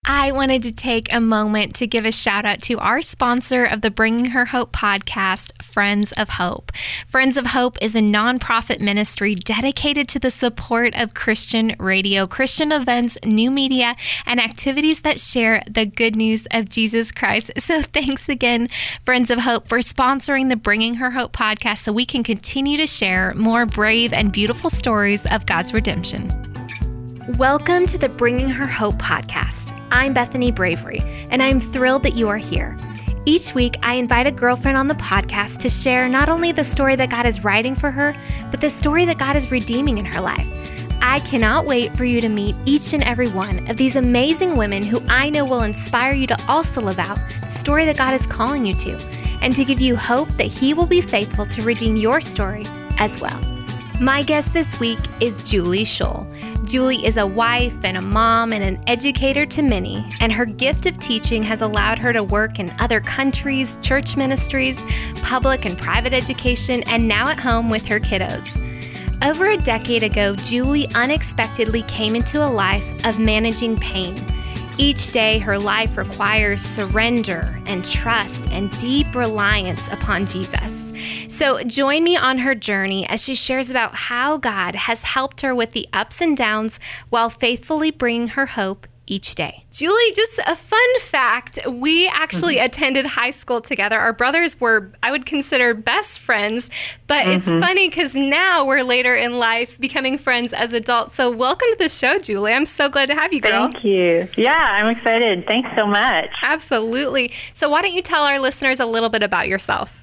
I wanted to take a moment to give a shout out to our sponsor of the Bringing Her Hope podcast, Friends of Hope. Friends of Hope is a nonprofit ministry dedicated to the support of Christian radio, Christian events, new media, and activities that share the good news of Jesus Christ. So thanks again, Friends of Hope, for sponsoring the Bringing Her Hope podcast so we can continue to share more brave and beautiful stories of God's redemption. Welcome to the Bringing Her Hope podcast. I'm Bethany Bravery, and I'm thrilled that you are here. Each week, I invite a girlfriend on the podcast to share not only the story that God is writing for her, but the story that God is redeeming in her life. I cannot wait for you to meet each and every one of these amazing women who I know will inspire you to also live out the story that God is calling you to, and to give you hope that He will be faithful to redeem your story as well. My guest this week is Julie Scholl. Julie is a wife and a mom and an educator to many, and her gift of teaching has allowed her to work in other countries, church ministries, public and private education, and now at home with her kiddos. Over a decade ago, Julie unexpectedly came into a life of managing pain. Each day, her life requires surrender and trust and deep reliance upon Jesus. So join me on her journey as she shares about how God has helped her with the ups and downs while faithfully bringing her hope each day. Julie, just a fun fact, we actually attended high school together. Our brothers were, I would consider, best friends, but it's funny because now we're later in life becoming friends as adults. So welcome to the show, Julie. I'm so glad to have you, girl. Thank you. Yeah, I'm excited. Thanks so much. Absolutely. So why don't you tell our listeners a little bit about yourself?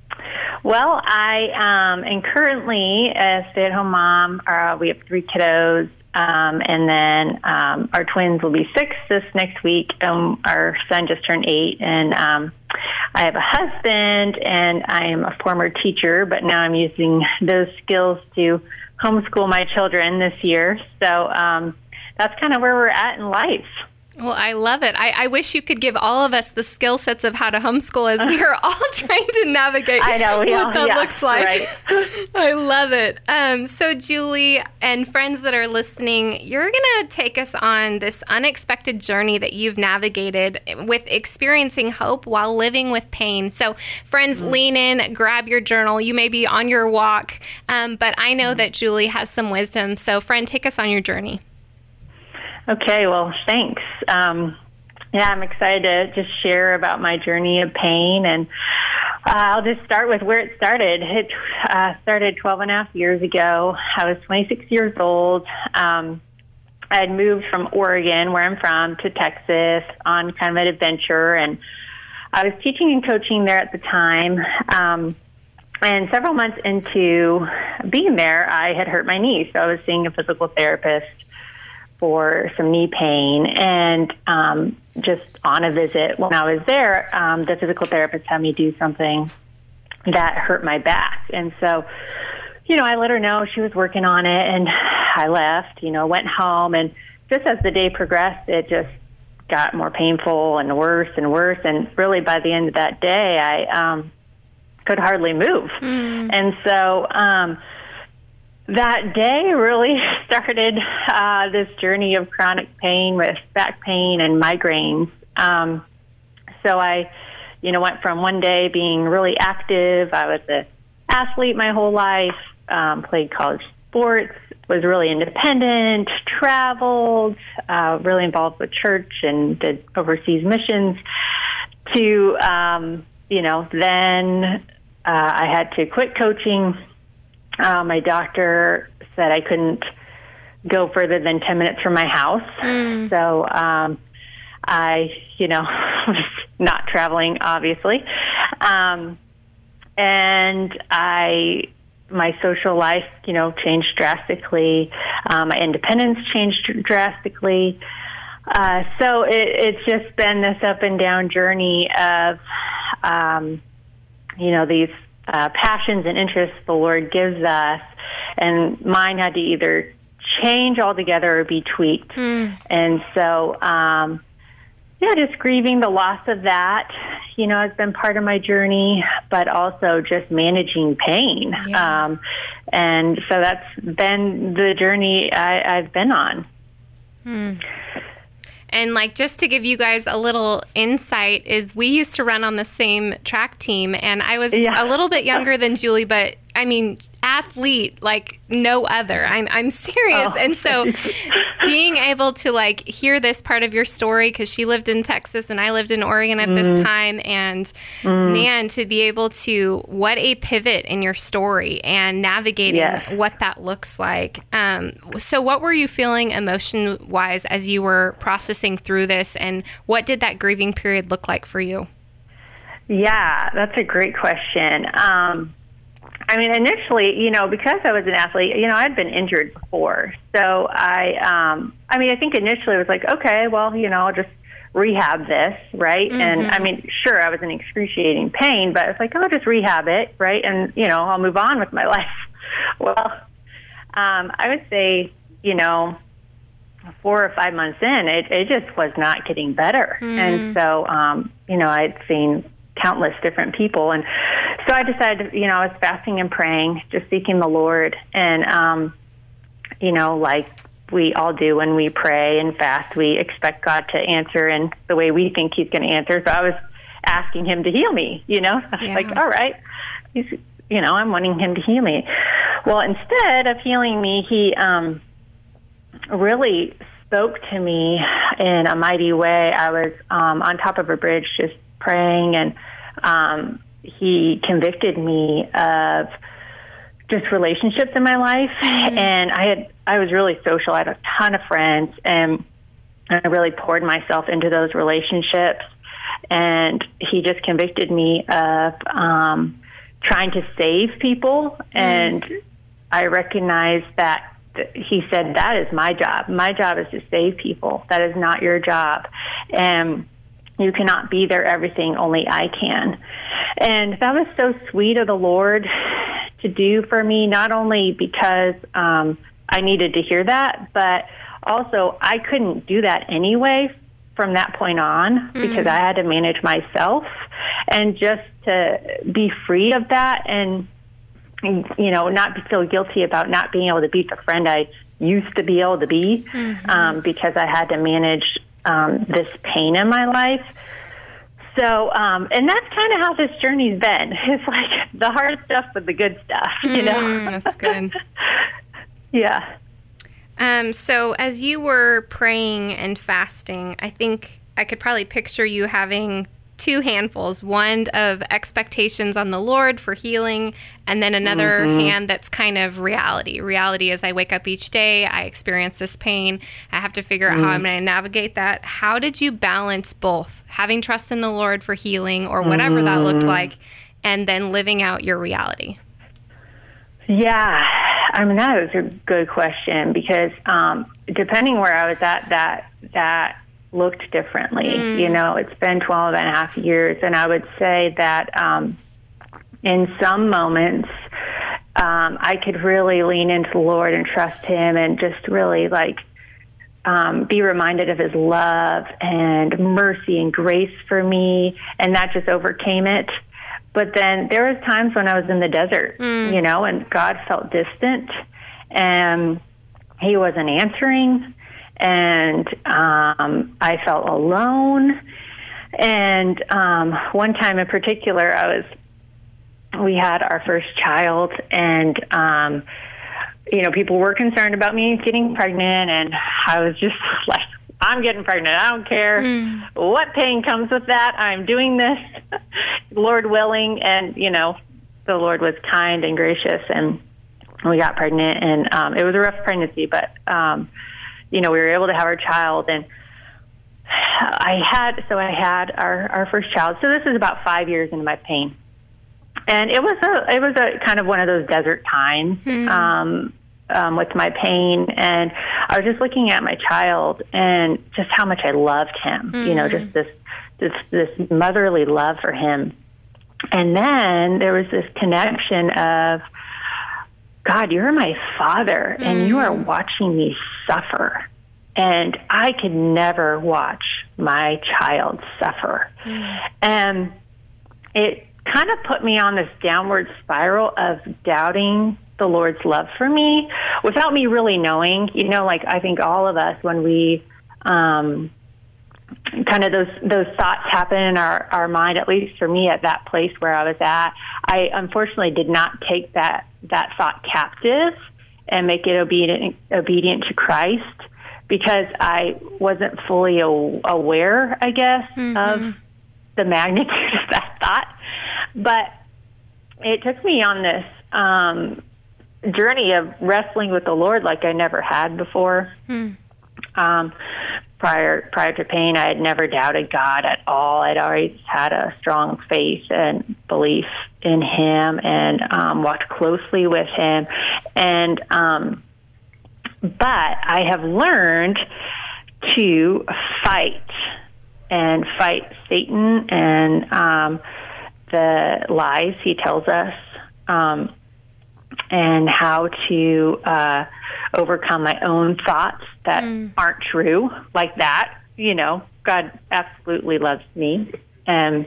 Well, I am currently a stay-at-home mom. We have 3 kiddos. And then our twins will be 6 this next week. Our son just turned 8, and I have a husband, and I am a former teacher, but now I'm using those skills to homeschool my children this year. So that's kind of where we're at in life. Well, I love it. I wish you could give all of us the skill sets of how to homeschool as we are all trying to navigate what that looks like. Right. I love it. So, Julie and friends that are listening, you're going to take us on this unexpected journey that you've navigated with experiencing hope while living with pain. So, friends, lean in, grab your journal. You may be on your walk, but I know that Julie has some wisdom. So, friend, take us on your journey. Okay, well, thanks. I'm excited to just share about my journey of pain, and I'll just start with where it started. It started 12 and a half years ago. I was 26 years old. I had moved from Oregon, where I'm from, to Texas on kind of an adventure, and I was teaching and coaching there at the time. And several months into being there, I had hurt my knee, so I was seeing a physical therapist for some knee pain, and just on a visit when I was there, the physical therapist had me do something that hurt my back. And so, I let her know she was working on it, and I left, went home, and just as the day progressed, it just got more painful and worse, and really by the end of that day, I could hardly move. And so that day really started this journey of chronic pain with back pain and migraines. So I, went from one day being really active. I was an athlete my whole life, played college sports, was really independent, traveled, really involved with church and did overseas missions, to, then I had to quit coaching. My doctor said I couldn't go further than 10 minutes from my house. So I, was not traveling, obviously. And my social life, changed drastically. My independence changed drastically. So it's just been this up and down journey of, these passions and interests the Lord gives us, and mine had to either change altogether or be tweaked. And so, just grieving the loss of that, has been part of my journey, but also just managing pain. And so that's been the journey I've been on. And like, just to give you guys a little insight, is we used to run on the same track team, and I was a little bit younger than Julie, but I mean, athlete like no other. I'm serious. And so being able to like hear this part of your story, because she lived in Texas and I lived in Oregon at this time, and man, to be able to, what a pivot in your story and navigating what that looks like. So what were you feeling emotion-wise as you were processing through this, and what did that grieving period look like for you? Yeah, that's a great question. I mean, initially, because I was an athlete, I'd been injured before. So I think initially it was like, okay, well, I'll just rehab this, right? Mm-hmm. And I mean, sure, I was in excruciating pain, but it's like, I'll just rehab it, right? And, I'll move on with my life. Well, I would say, 4 or 5 months in, it just was not getting better. Mm-hmm. And so, I'd seen countless different people. And so I decided, I was fasting and praying, just seeking the Lord. And, like we all do when we pray and fast, we expect God to answer in the way we think he's going to answer. So I was asking him to heal me, like, all right, he's, I'm wanting him to heal me. Well, instead of healing me, he really spoke to me in a mighty way. I was on top of a bridge just praying, and he convicted me of just relationships in my life. Mm-hmm. And I was really social. I had a ton of friends, and I really poured myself into those relationships. And he just convicted me of trying to save people. Mm-hmm. And I recognized that he said, that is my job. My job is to save people. That is not your job. And you cannot be their everything, only I can. And that was so sweet of the Lord to do for me, not only because I needed to hear that, but also I couldn't do that anyway from that point on, because I had to manage myself. And just to be free of that and, not feel guilty about not being able to be the friend I used to be able to be, because I had to manage this pain in my life. So, and that's kind of how this journey's been. It's like the hard stuff with the good stuff, That's good. Yeah. So as you were praying and fasting, I think I could probably picture you having two handfuls, one of expectations on the Lord for healing, and then another hand that's kind of reality. Reality is I wake up each day, I experience this pain, I have to figure out how I'm going to navigate that. How did you balance both, having trust in the Lord for healing or whatever that looked like, and then living out your reality? Yeah, I mean, that was a good question, because depending where I was at, that looked differently. It's been 12 and a half years, and I would say that in some moments I could really lean into the Lord and trust him, and just really be reminded of his love and mercy and grace for me, and that just overcame it. But then there was times when I was in the desert, and God felt distant, and he wasn't answering. And I felt alone. And one time in particular, we had our first child, and people were concerned about me getting pregnant, and I was just like, I'm getting pregnant. I don't care what pain comes with that. I'm doing this, Lord willing. And the Lord was kind and gracious, and we got pregnant, and it was a rough pregnancy, but we were able to have our child, and I had our first child. So this is about 5 years into my pain, and it was a kind of one of those desert times with my pain, and I was just looking at my child and just how much I loved him. Just this motherly love for him, and then there was this connection of, God, you're my father, and you are watching me suffer. And I could never watch my child suffer. And it kind of put me on this downward spiral of doubting the Lord's love for me without me really knowing. I think all of us, when we kind of those thoughts happen in our mind, at least for me at that place where I was at. I unfortunately did not take that thought captive and make it obedient to Christ, because I wasn't fully aware, I guess, of the magnitude of that thought. But it took me on this journey of wrestling with the Lord like I never had before. Prior to pain, I had never doubted God at all. I'd always had a strong faith and belief in Him, and walked closely with Him. And but I have learned to fight Satan and the lies he tells us, and how to overcome my own thoughts that aren't true, like that. You know, God absolutely loves me, and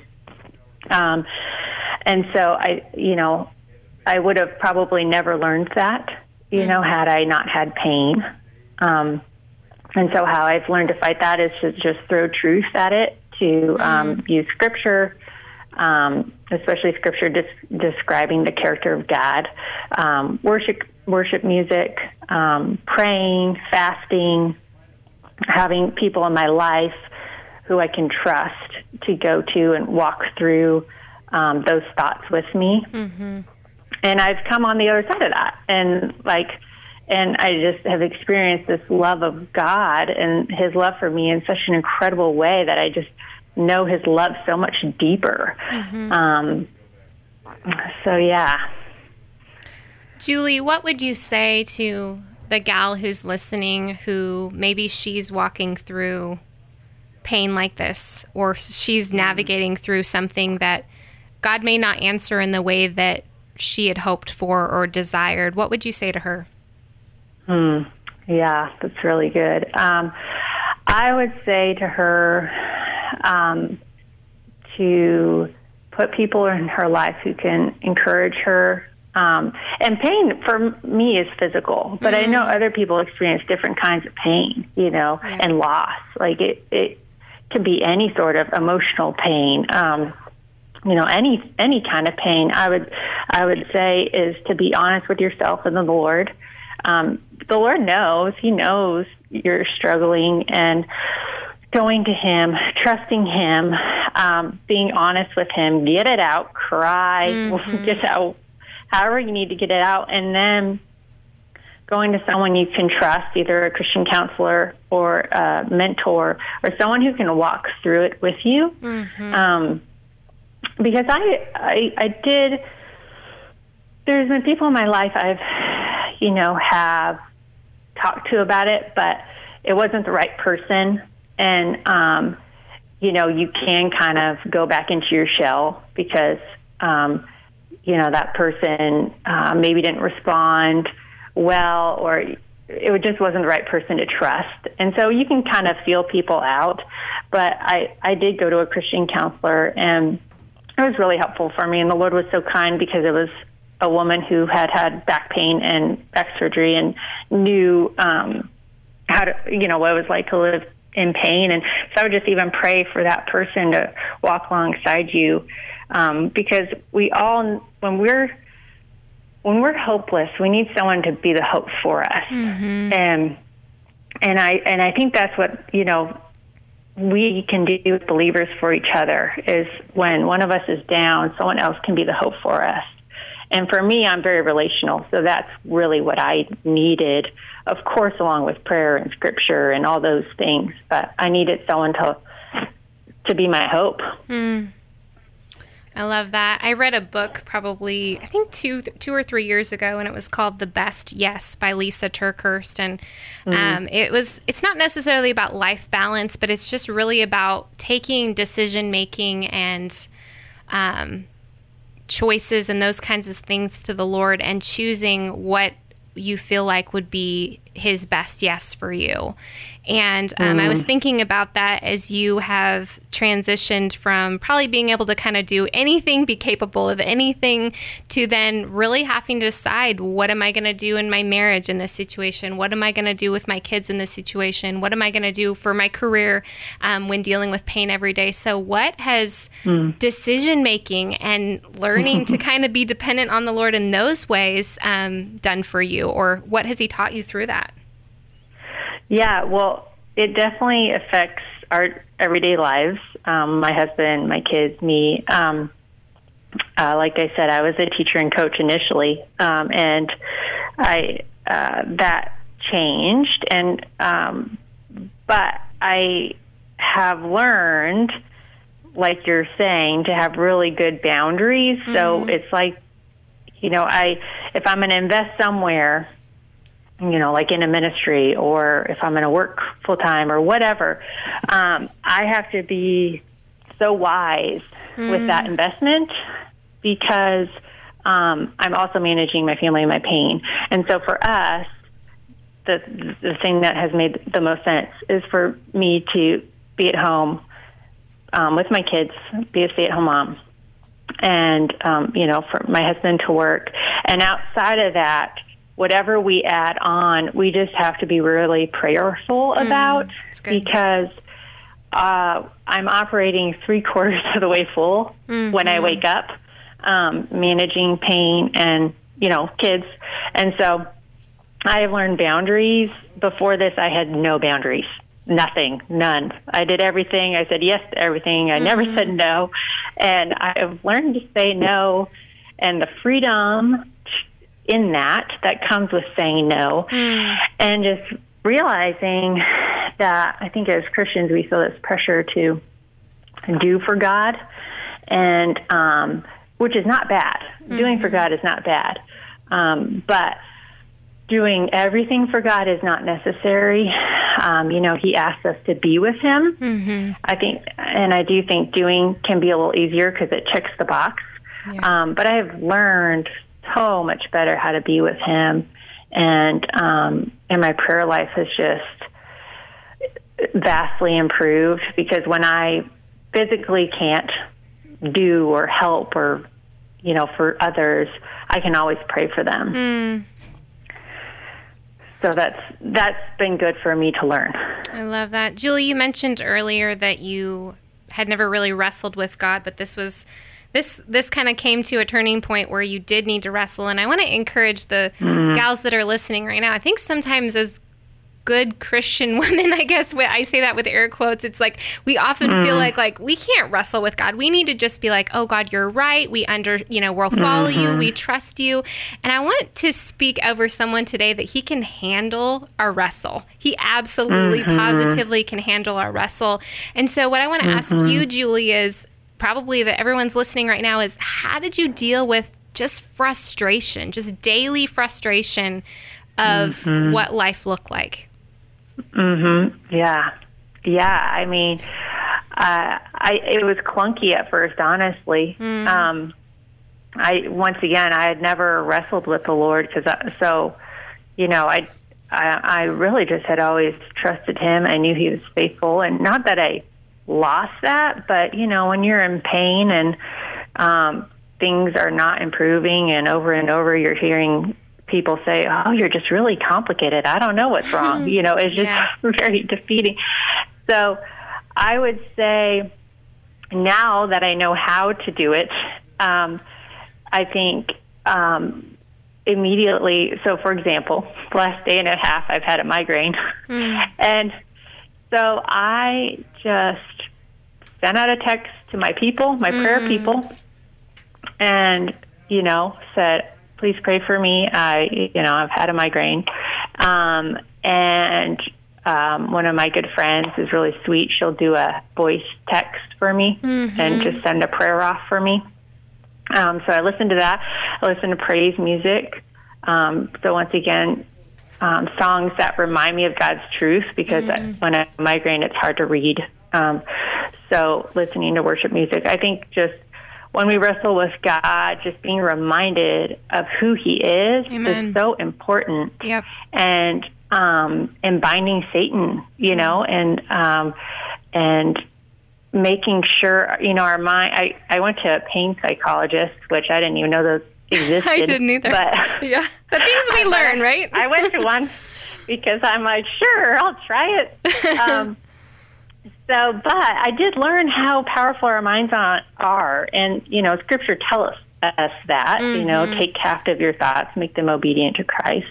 so I would have probably never learned that, had I not had pain. And so how I've learned to fight that is to just throw truth at it, to use Scripture, especially Scripture describing the character of God, worship music, praying, fasting, having people in my life who I can trust to go to and walk through those thoughts with me. And I've come on the other side of that, and I just have experienced this love of God and His love for me in such an incredible way that I just know His love so much deeper. So yeah. Julie, what would you say to the gal who's listening, who maybe she's walking through pain like this, or she's navigating through something that God may not answer in the way that she had hoped for or desired? What would you say to her? Yeah, that's really good. I would say to her to put people in her life who can encourage her. And pain for me is physical, but I know other people experience different kinds of pain, and loss. Like it can be any sort of emotional pain. Any kind of pain. I would say is to be honest with yourself and the Lord. The Lord knows. He knows you're struggling, and going to Him, trusting Him, being honest with Him, get it out, cry, get out, however you need to get it out, and then going to someone you can trust, either a Christian counselor or a mentor, or someone who can walk through it with you. Because I did, there's been people in my life I've, have talked to about it, but it wasn't the right person. And, you can kind of go back into your shell because, that person maybe didn't respond well, or it just wasn't the right person to trust. And so you can kind of feel people out. But I did go to a Christian counselor, and it was really helpful for me. And the Lord was so kind, because it was a woman who had back pain and back surgery and knew how to, what it was like to live in pain. And so I would just even pray for that person to walk alongside you, because we all, when we're hopeless, we need someone to be the hope for us. And I think that's what we can do with believers for each other, is when one of us is down, someone else can be the hope for us. And for me, I'm very relational, so that's really what I needed, of course, along with prayer and Scripture and all those things. But I needed someone to be my hope. I love that. I read a book probably, I think 2 or 3 years ago, and it was called The Best Yes by Lisa TerKeurst. And it's not necessarily about life balance, but it's just really about taking decision making and choices and those kinds of things to the Lord, and choosing what you feel like would be his best yes for you. And I was thinking about that as you have transitioned from probably being able to kind of do anything, be capable of anything, to then really having to decide, what am I going to do in my marriage in this situation? What am I going to do with my kids in this situation? What am I going to do for my career when dealing with pain every day? So what has decision making and learning to kind of be dependent on the Lord in those ways done for you? Or what has he taught you through that? Yeah, well, it definitely affects our everyday lives. My husband, my kids, me. Like I said, I was a teacher and coach initially, and that changed. And but I have learned, like you're saying, to have really good boundaries. Mm-hmm. So it's like, if I'm going to invest somewhere, like in a ministry, or if I'm going to work full time or whatever, I have to be so wise with that investment, because I'm also managing my family and my pain. And so for us, the thing that has made the most sense is for me to be at home with my kids, be a stay-at-home mom, and for my husband to work. And outside of that, whatever we add on, we just have to be really prayerful about, because I'm operating 3/4 of the way full when I wake up, managing pain and, kids. And so I have learned boundaries. Before this, I had no boundaries, nothing, none. I did everything. I said yes to everything. I never said no. And I have learned to say no, and the freedom in that comes with saying no, and just realizing that I think as Christians we feel this pressure to do for God, and which is not bad. Doing for God is not bad, but doing everything for God is not necessary. He asks us to be with Him. I do think doing can be a little easier because it checks the box. Yeah. But I have learned so much better how to be with Him, and my prayer life has just vastly improved, because when I physically can't do or help or for others, I can always pray for them. So that's been good for me to learn. I love that. Julie, you mentioned earlier that you had never really wrestled with God, but this kind of came to a turning point where you did need to wrestle. And I want to encourage the gals that are listening right now. I think sometimes as good Christian women, I guess I say that with air quotes, it's like we often feel like we can't wrestle with God. We need to just be like, oh God, you're right. We'll follow you. We trust you. And I want to speak over someone today that he can handle our wrestle. He absolutely, positively can handle our wrestle. And so what I want to ask you, Julie, is probably that everyone's listening right now is, how did you deal with just frustration, just daily frustration of what life looked like? Yeah. I mean, it was clunky at first, honestly. I had never wrestled with the Lord, I really just had always trusted Him. I knew He was faithful, and not that I lost that, but when you're in pain and things are not improving, and over you're hearing people say, oh, you're just really complicated, I don't know what's wrong, it's just very defeating. So I would say, now that I know how to do it, I think immediately, so for example, the last day and a half I've had a migraine, and so I just sent out a text to my people, my prayer people, and, said, please pray for me. I've had a migraine. And one of my good friends is really sweet. She'll do a voice text for me and just send a prayer off for me. So I listened to that. I listened to praise music. So once again, songs that remind me of God's truth, because when I have a migraine, it's hard to read. So listening to worship music. I think just when we wrestle with God, just being reminded of who He is so important. Yep. And and binding Satan, and making sure, our mind. I went to a pain psychologist, which I didn't even know those existed. I didn't either. But yeah, the things we learn, right? I went to one because I'm like, sure, I'll try it. But I did learn how powerful our minds are, and Scripture tells us that. Take captive your thoughts, make them obedient to Christ,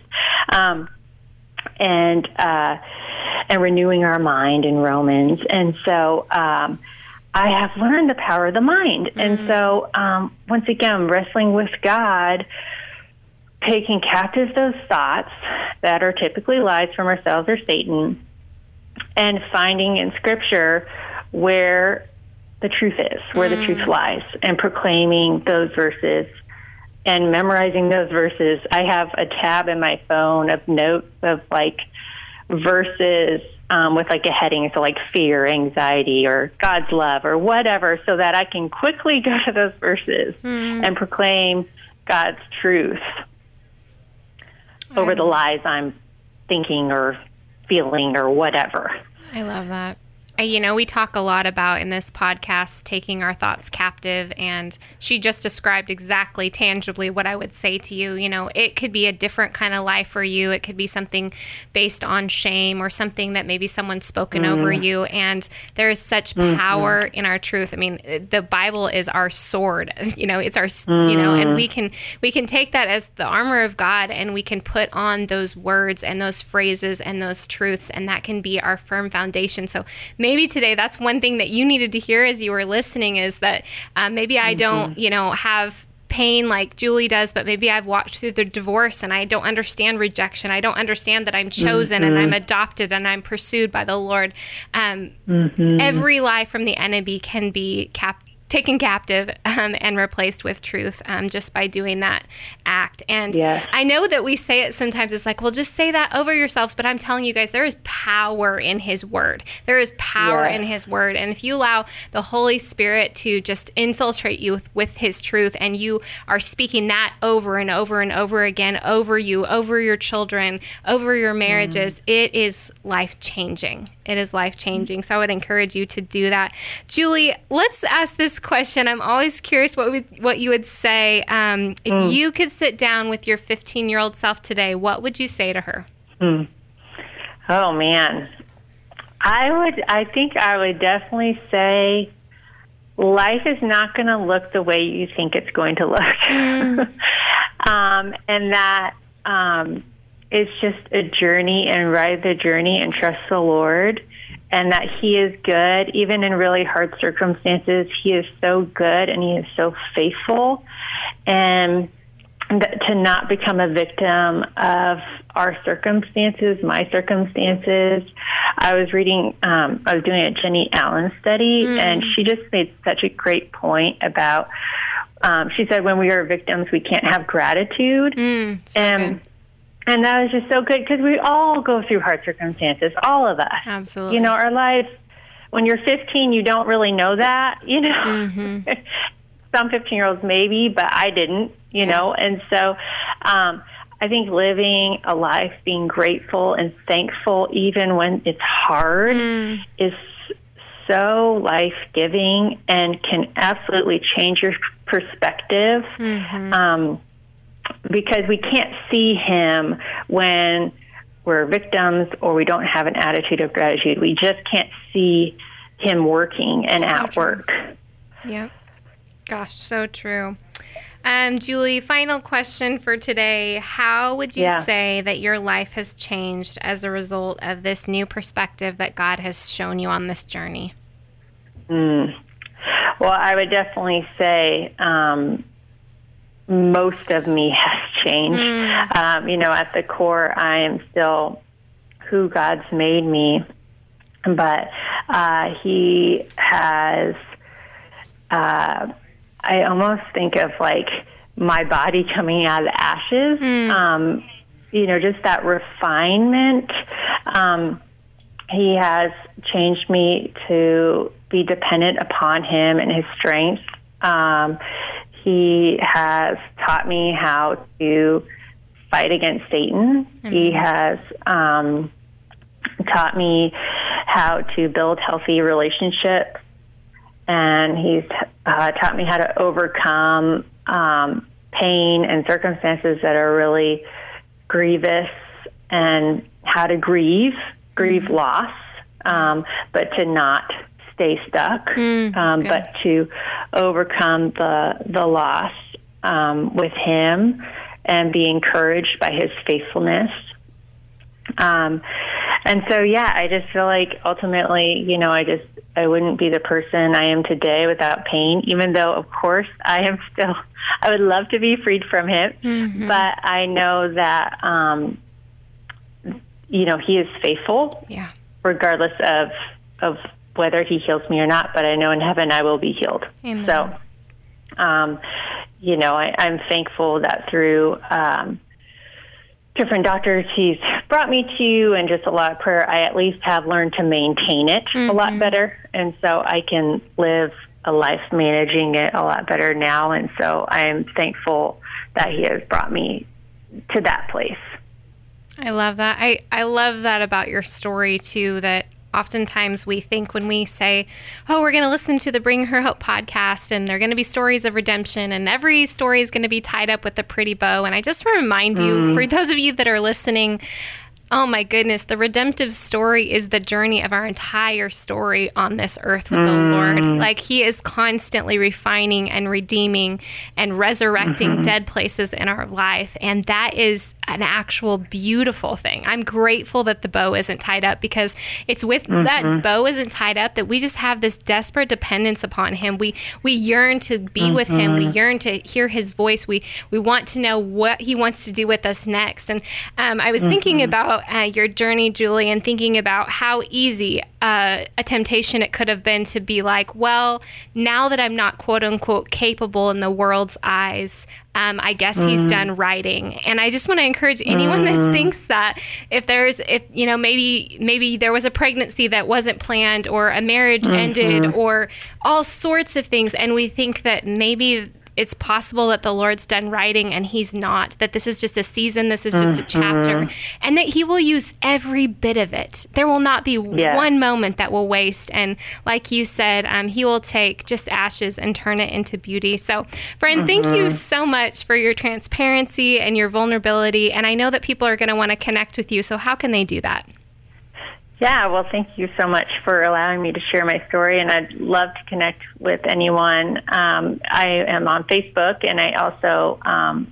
and renewing our mind in Romans. And so I have learned the power of the mind. And so once again, wrestling with God, taking captive those thoughts that are typically lies from ourselves or Satan, and finding in Scripture where the truth is, where the truth lies, and proclaiming those verses and memorizing those verses. I have a tab in my phone of notes of verses with a heading, so fear, anxiety, or God's love, or whatever, so that I can quickly go to those verses and proclaim God's truth over the lies I'm thinking or feeling or whatever. I love that. We talk a lot about in this podcast taking our thoughts captive, and she just described exactly tangibly what I would say to you. It could be a different kind of life for you. It could be something based on shame or something that maybe someone's spoken over you, and there is such power in our truth. I mean, the Bible is our sword. It's our, and we can take that as the armor of God, and we can put on those words and those phrases and those truths, and that can be our firm foundation. So maybe today that's one thing that you needed to hear as you were listening, is that maybe I don't, have pain like Julie does, but maybe I've walked through the divorce and I don't understand rejection. I don't understand that I'm chosen and I'm adopted and I'm pursued by the Lord. Every lie from the enemy can be taken captive and replaced with truth just by doing that act. And I know that we say it sometimes, it's well, just say that over yourselves, but I'm telling you guys, there is power in His Word. There is power in His Word. And if you allow the Holy Spirit to just infiltrate you with His truth, and you are speaking that over and over and over again, over you, over your children, over your marriages, it is life-changing. It is life-changing. So I would encourage you to do that. Julie, let's ask this question. I'm always curious what you would say. If you could sit down with your 15-year-old self today, what would you say to her? Oh, man. I think I would definitely say life is not going to look the way you think it's going to look. And that it's just a journey, and ride the journey and trust the Lord, and that He is good. Even in really hard circumstances, He is so good and He is so faithful. And to not become a victim of our circumstances, my circumstances. I was doing a Jenny Allen study, and she just made such a great point about, she said, when we are victims, we can't have gratitude. Good. And that was just so good, because we all go through hard circumstances, all of us. Absolutely. Our lives, when you're 15, you don't really know that, Some 15-year-olds maybe, but I didn't, know. And so I think living a life being grateful and thankful, even when it's hard, is so life-giving and can absolutely change your perspective. Because we can't see Him when we're victims or we don't have an attitude of gratitude. We just can't see Him working and at work. Yep. Gosh, so true. Julie, final question for today. How would you say that your life has changed as a result of this new perspective that God has shown you on this journey? Well, I would definitely say most of me has changed. At the core, I am still who God's made me, but He has, I almost think of my body coming out of the ashes, just that refinement. He has changed me to be dependent upon Him and His strength. He has taught me how to fight against Satan. Mm-hmm. He has taught me how to build healthy relationships, and he's taught me how to overcome pain and circumstances that are really grievous, and how to grieve loss, but to not stay stuck, but to overcome the loss with him and be encouraged by his faithfulness. And so, I just feel like ultimately, I wouldn't be the person I am today without pain, even though, of course, I would love to be freed from him. Mm-hmm. But I know that, he is faithful, regardless of whether he heals me or not. But I know in heaven I will be healed. Amen. So, I'm thankful that through different doctors he's brought me to, and just a lot of prayer, I at least have learned to maintain it a lot better. And so I can live a life managing it a lot better now. And so I'm thankful that he has brought me to that place. I love that. I love that about your story too, that oftentimes we think when we say, oh, we're going to listen to the Bring Her Hope podcast and there are going to be stories of redemption and every story is going to be tied up with a pretty bow. And I just want to remind you, for those of you that are listening, oh my goodness, the redemptive story is the journey of our entire story on this earth with the Lord. Like he is constantly refining and redeeming and resurrecting dead places in our life. And that is an actual beautiful thing. I'm grateful that the bow isn't tied up, because it's with that bow isn't tied up that we just have this desperate dependence upon him. We yearn to be with him. We yearn to hear his voice. We want to know what he wants to do with us next. And I was thinking about your journey, Julie, and thinking about how easy a temptation it could have been to be like, well, now that I'm not quote unquote capable in the world's eyes, I guess he's done writing. And I just want to encourage anyone that thinks that if maybe there was a pregnancy that wasn't planned, or a marriage ended, or all sorts of things, and we think that maybe it's possible that the Lord's done writing and he's not, that this is just a season, this is just a chapter, and that he will use every bit of it. There will not be one moment that will waste. And like you said, he will take just ashes and turn it into beauty. So, friend, thank you so much for your transparency and your vulnerability. And I know that people are going to want to connect with you. So how can they do that? Yeah, well, thank you so much for allowing me to share my story, and I'd love to connect with anyone. I am on Facebook, and I also,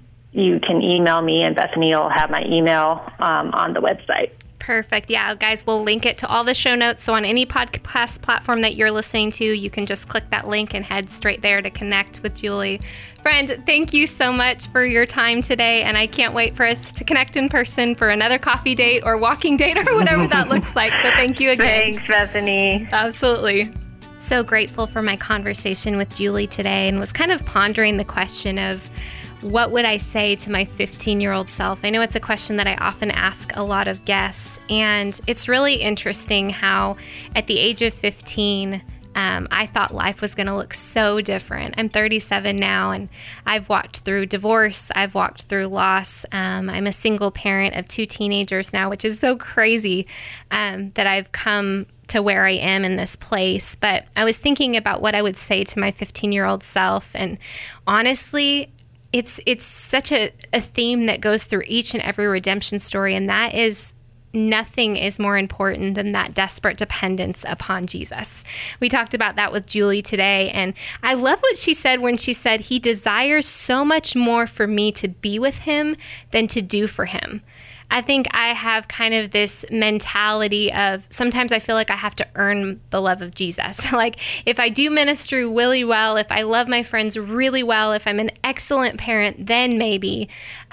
you can email me, and Bethany will have my email on the website. Perfect. Yeah, guys, we'll link it to all the show notes. So on any podcast platform that you're listening to, you can just click that link and head straight there to connect with Julie. Friend, thank you so much for your time today, and I can't wait for us to connect in person for another coffee date or walking date or whatever that looks like. So thank you again. Thanks, Bethany. Absolutely. So grateful for my conversation with Julie today, and was kind of pondering the question of, what would I say to my 15-year-old self? I know it's a question that I often ask a lot of guests, and it's really interesting how at the age of 15, I thought life was going to look so different. I'm 37 now, and I've walked through divorce. I've walked through loss. I'm a single parent of 2 teenagers now, which is so crazy that I've come to where I am in this place. But I was thinking about what I would say to my 15-year-old self, and honestly, it's such a theme that goes through each and every redemption story, and that is nothing is more important than that desperate dependence upon Jesus. We talked about that with Julie today, and I love what she said when she said, he desires so much more for me to be with him than to do for him. I think I have kind of this mentality of sometimes I feel like I have to earn the love of Jesus. Like if I do ministry really well, if I love my friends really well, if I'm an excellent parent, then maybe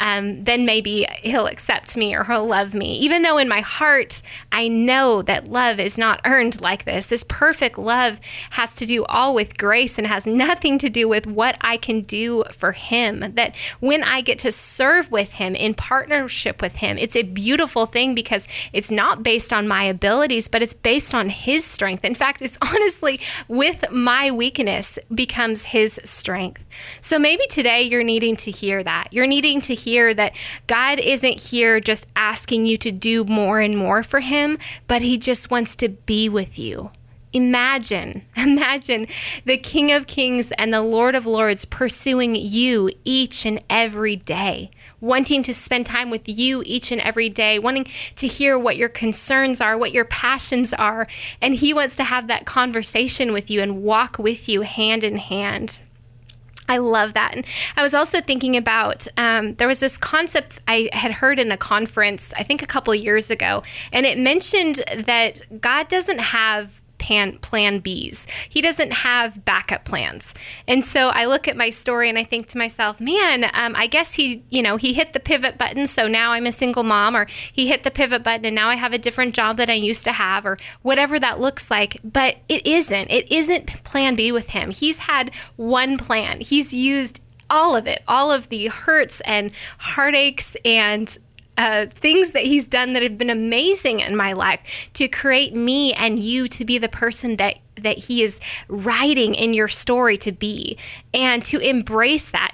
he'll accept me or he'll love me. Even though in my heart, I know that love is not earned like this. This perfect love has to do all with grace and has nothing to do with what I can do for him. That when I get to serve with him, in partnership with him, it's a beautiful thing because it's not based on my abilities, but it's based on his strength. In fact, it's honestly with my weakness becomes his strength. So maybe today you're needing to hear that. You're needing to hear that God isn't here just asking you to do more and more for him, but he just wants to be with you. Imagine the King of Kings and the Lord of Lords pursuing you each and every day, wanting to spend time with you each and every day, wanting to hear what your concerns are, what your passions are, and he wants to have that conversation with you and walk with you hand in hand. I love that. And I was also thinking about, there was this concept I had heard in a conference, I think a couple of years ago, and it mentioned that God doesn't have plan Bs. He doesn't have backup plans. And so I look at my story and I think to myself, man, I guess he hit the pivot button. So now I'm a single mom, or he hit the pivot button and now I have a different job that I used to have, or whatever that looks like. But it isn't plan B with him. He's had one plan. He's used all of it, all of the hurts and heartaches and things that he's done that have been amazing in my life to create me and you to be the person that he is writing in your story to be, and to embrace that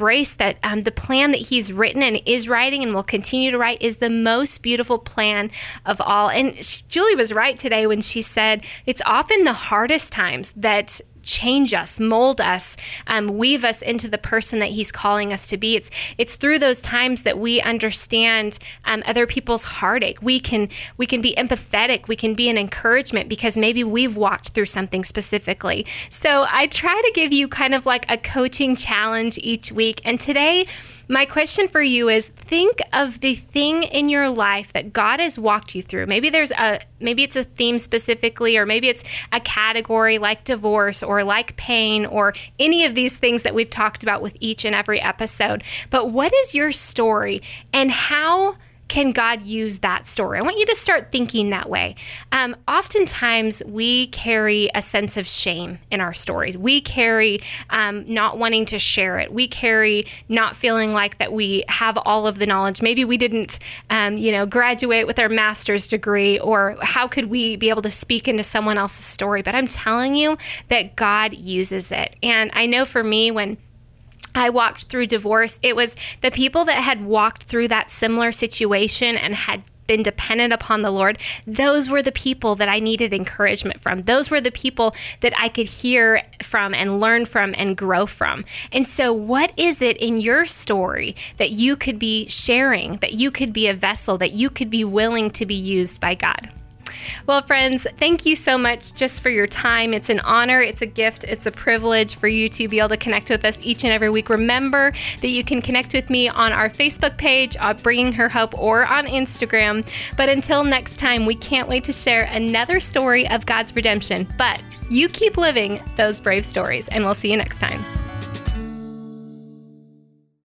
the plan that he's written and is writing and will continue to write is the most beautiful plan of all. And Julie was right today when she said it's often the hardest times that change us, mold us, weave us into the person that he's calling us to be. It's through those times that we understand other people's heartache. We can be empathetic. We can be an encouragement because maybe we've walked through something specifically. So I try to give you kind of like a coaching challenge each week. And today, my question for you is, think of the thing in your life that God has walked you through. Maybe it's a theme specifically, or maybe it's a category like divorce or like pain or any of these things that we've talked about with each and every episode. But what is your story, and how can God use that story? I want you to start thinking that way. Oftentimes, we carry a sense of shame in our stories. We carry not wanting to share it. We carry not feeling like that we have all of the knowledge. Maybe we didn't, graduate with our master's degree, or how could we be able to speak into someone else's story? But I'm telling you that God uses it. And I know for me, when I walked through divorce, it was the people that had walked through that similar situation and had been dependent upon the Lord. Those were the people that I needed encouragement from. Those were the people that I could hear from and learn from and grow from. And so what is it in your story that you could be sharing, that you could be a vessel, that you could be willing to be used by God? Well, friends, thank you so much just for your time. It's an honor, it's a gift, it's a privilege for you to be able to connect with us each and every week. Remember that you can connect with me on our Facebook page, Bringing Her Hope, or on Instagram. But until next time, we can't wait to share another story of God's redemption. But you keep living those brave stories, and we'll see you next time.